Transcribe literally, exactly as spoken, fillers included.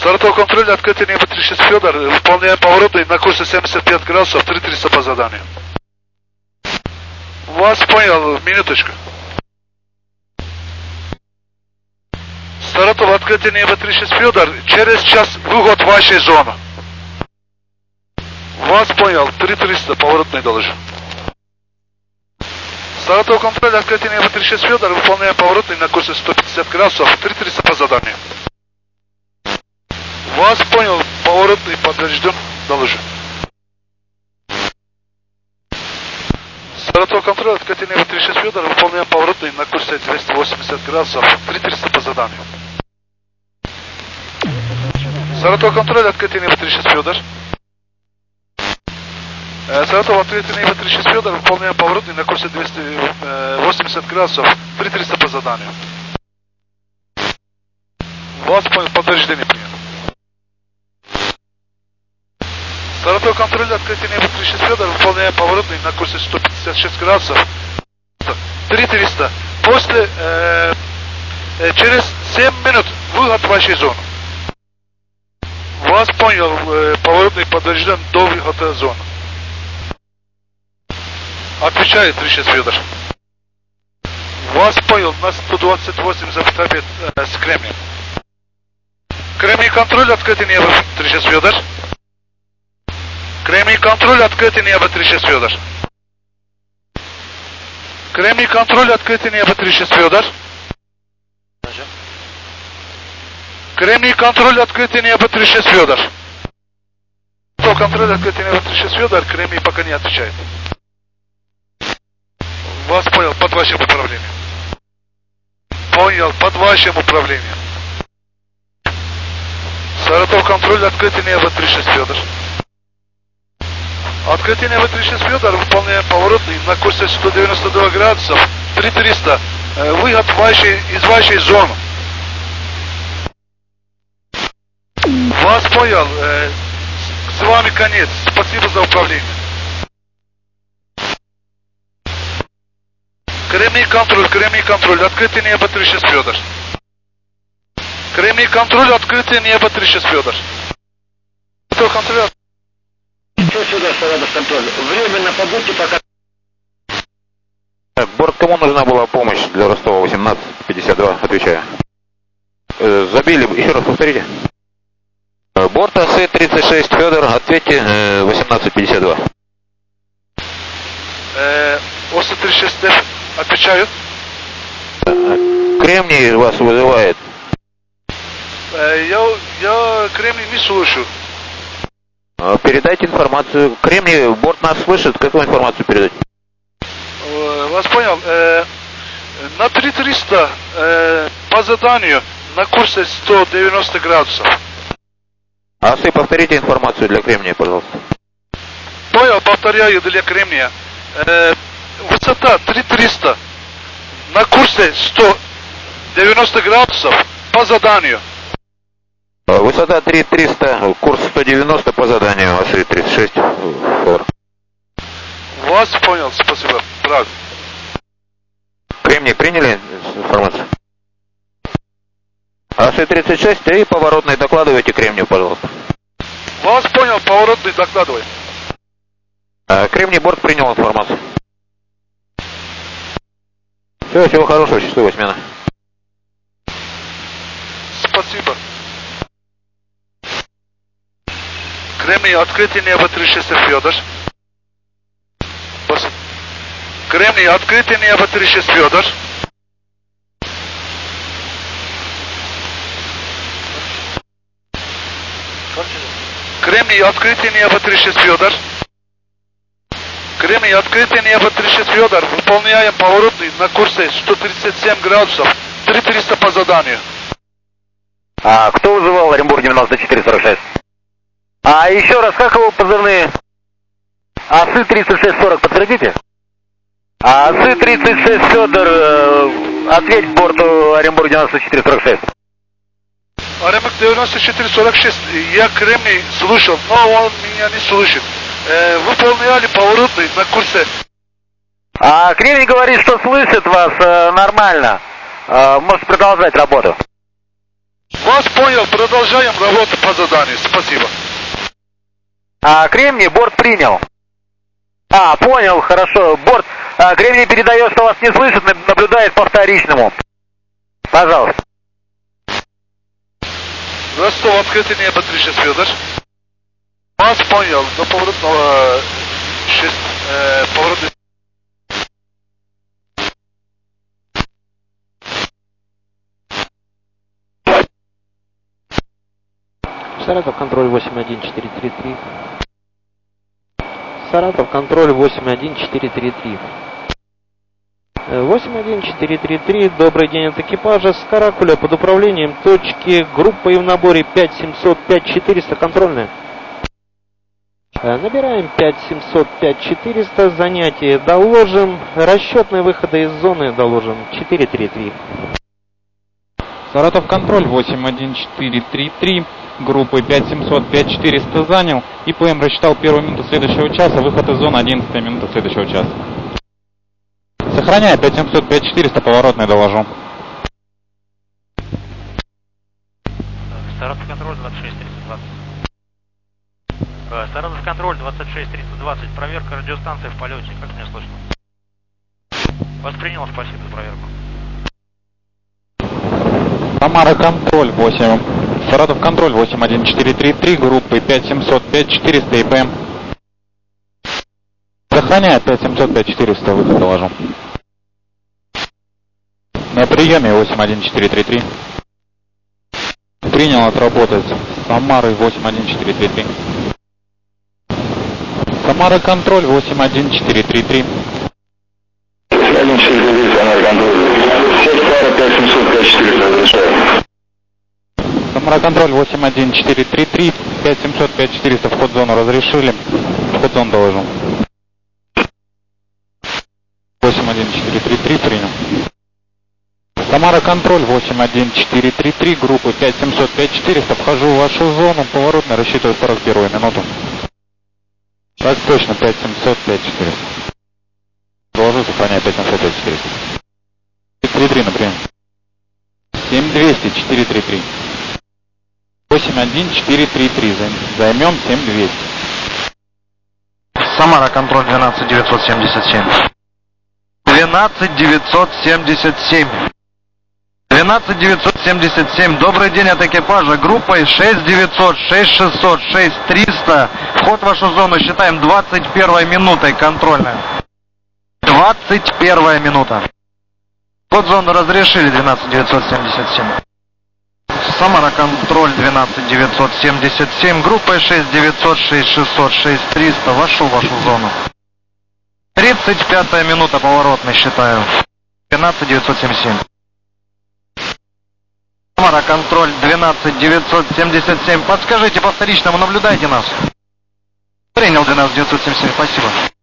Саратов контроль, открытие небо три шесть Федор, выполняем поворотный на курсе семьдесят пять градусов, три триста по заданию. Вас понял, минуточку. Саратов, открытие небо три шесть Федор, через час выход в вашей зону. Вас понял, три триста, поворотный доложу. Саратов контроль, открытие небо три шесть Федор, выполняем поворотный на курсе сто пятьдесят градусов, три триста по заданию. Вас понял, поворотный подтвержден, доложу. Саратов контроль, открытие небо три шесть Федор, выполняем поворотный на курсе двести восемьдесят градусов, три триста по заданию. Саратов контроль, открытие небо три шесть Федор. Саратов, открытие небо три шесть Федор, выполняем поворотный на курсе двести восемьдесят градусов, три триста по заданию. Вас понял, подтверждение принято. Саратов контроль, открытие небо три шесть Федор, выполняем поворотный на курсе сто пятьдесят шесть градусов, три триста. После, э, э, через семь минут выход в вашей зону. Вас понял, э, поворотный подтвержден до выхода зоны. Отвечает три шесть Федор. Вас понял, на сто двадцать восемь запятая пять э, с Кремнием. Кремний контроль, открытый небо три шесть Федор. Кремний контроль, открытый небо три шесть Федор. Кремний контроль, открытый небо три шесть Федор. Кремний контроль, открытый небо три шесть Федор. Контроль, открытый небо три шесть Федор, Кремний пока не отвечает. Вас понял, под вашим управлением. Понял, под вашим управлением. Саратов контроль, открытый небо три шесть Федор. Открытие небо три шесть Федор, выполняем поворотный на курсе сто девяносто два градусов, три триста. Выход в вашей, из вашей зоны. Вас понял. Э, с вами конец. Спасибо за управление. Кремний контроль, Кремний контроль, открытие небо три шесть Федор. Кремний контроль, открытие небо три шесть Федор. Контроль. Что сюда, Саратов контроль? Временно побудьте пока. Борт, кому нужна была помощь для Ростова? Восемнадцать пятьдесят два, отвечаю. Э, забили, еще раз повторите. Борт АС тридцать шесть Федор, ответьте, э, восемнадцать пятьдесят два. Э, ОС тридцать шесть Ф, отвечаю. Кремний вас вызывает. Э, я, я Кремний не слышу. Передайте информацию. Кремний, борт нас слышит. Какую информацию передать? Э, вас понял. Э, на три триста э, по заданию на курсе сто девяносто градусов. АСы, повторите информацию для Кремния, пожалуйста. Понял, повторяю для Кремния. Э, высота три триста на курсе сто девяносто градусов по заданию. Высота три триста, курс сто девяносто по заданию, АСы тридцать шесть. Вас понял, спасибо. Правильно. Кремний, приняли информацию? АСы тридцать шесть и поворотный докладывайте Кремнию, пожалуйста. Вас понял, поворотный докладывай. Кремний, борт принял информацию. Все, всего хорошего, счастливой смены. Спасибо. Кремний, открытие небо три шесть Федор. Кремний, открытие небо три шесть Федор. Кремний, открытие небо три шесть Федор. Кремний, открытие небо три шесть Федор. Выполняем поворотный на курсе сто тридцать семь градусов, три триста по заданию. А кто вызывал Оренбург девяносто четыре сорок шесть? А еще раз, как его позывные? АСы тридцать шесть сорок, подтвердите? АСы тридцать шесть Федор, э, ответь борту Оренбург девяносто четыре сорок шесть. Оренбург девяносто четыре сорок шесть, я Кремний слушал, но он меня не слышит. Э, выполняли поворотный на курсе. А Кремний говорит, что слышит вас э, нормально. Э, может продолжать работу. Вас понял, продолжаем работу по заданию. Спасибо. А, Кремний, борт принял. А, понял, хорошо. Борт, а, Кремний передает, что вас не слышит, наблюдает по вторичному. Пожалуйста. Ростов, открытое небо, три шесть, Федор. Вас понял, до поворотного шесть, э, поворотный. Саратов, контроль восемь один четыре три три. Саратов, контроль восемь один четыре три три. восемь один четыре три три, добрый день от экипажа с Каракуля под управлением точки, группой в наборе пять семьсот пять четыреста, контрольная. Набираем пять семьсот пять четыреста, занятие доложим, расчетные выходы из зоны доложим четыре три три. Саратов, контроль восемь один четыре три три, группой пять семьсот пять четыреста занял, ИПМ рассчитал первую минуту следующего часа, выход из зоны одиннадцатая минута следующего часа. Сохраняю, пять семьсот пять четыреста, поворотный доложу. Саратов, контроль двадцать шесть триста двадцать. Саратов, контроль двадцать шесть триста двадцать, проверка радиостанции в полете, как меня слышно? Воспринял, спасибо за проверку. Самара, контроль восемь. Саратов, контроль восемь один четыре три три, группы пять семьсот пять четыреста, ИПМ. Сохраняю, пять семьсот пять четыреста, выход доложу. На приеме восемь один четыре три три. Принял отработать. Самары восемь один четыре три три. Самара, контроль восемь один четыре три три. один четыре три три, Самара, контроль. Сектор пять семьсот пять четыреста, разрешаю. Самара, контроль восемь один четыре три три, пять семьсот пять четыреста, вход в зону разрешили. Вход в зону доложу. восемь один четыре три три принял. Самара, контроль восемь один четыре три три, группы пять семьсот пять четыреста, вхожу в вашу зону, поворотный, рассчитываю сорок первую минуту. Так точно, пять семьсот пять четыреста. Доложу, сохраняю, пять семьсот пять четыреста. три три, например. семь двести четыре три три. восемь один четыре три три, займем семь двести. Самара, контроль двенадцать девятьсот семьдесят семь. двенадцать девятьсот семьдесят семь. двенадцать девятьсот семьдесят семь. Добрый день от экипажа. Группой шесть девятьсот, шесть шестьсот, шесть триста. Вход в вашу зону считаем двадцать первой минутой, контрольная. двадцать первая минута. Вход в зону разрешили, двенадцать девятьсот семьдесят семь. Самара, контроль двенадцать девятьсот семьдесят семь. Группой шесть девятьсот, шесть шестьсот, шесть триста. Вошел в вашу зону. тридцать пятая минута, поворотный считаю. двенадцать девятьсот семьдесят семь. Самара, контроль двенадцать девятьсот семьдесят семь. Подскажите по вторичному, наблюдайте нас. Принял двенадцать девятьсот семьдесят семь, спасибо.